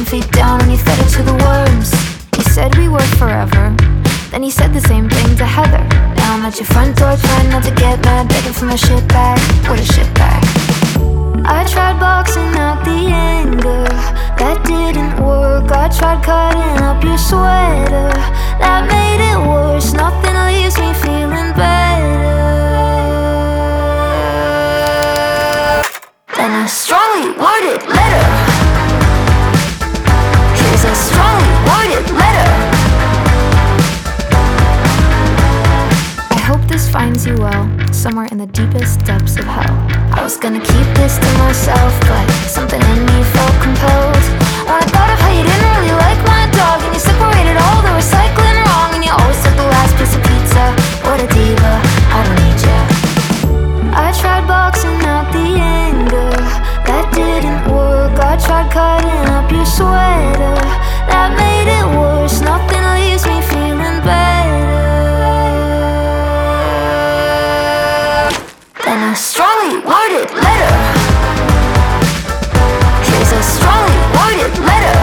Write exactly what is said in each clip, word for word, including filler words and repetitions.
ten feet down and he fed it to the worms. He said we were forever, then he said the same thing to Heather. Now I'm at your front door trying not to get mad, begging for my shit back. What a shit bag. I tried boxing out the anger, that didn't work. I tried cutting up your sweater, that made it worse. Nothing leaves me feeling better than a strongly worded letter. Here's a strongly worded letter. I hope this finds you well, somewhere in the deepest depths of hell. I was gonna keep this to myself, but something in me felt compelled. When I thought of how you didn't really like my dog, and you separated all the recycling wrong, and you always took the last piece of pizza. What a diva, I don't need ya. I tried boxing out the anger, that didn't work. I tried cutting up your sweater, that made it worse. Nothing leaves me feeling better than a strongly worded letter. Here's a strongly worded letter.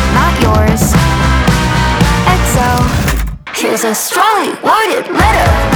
Here's a strongly worded letter.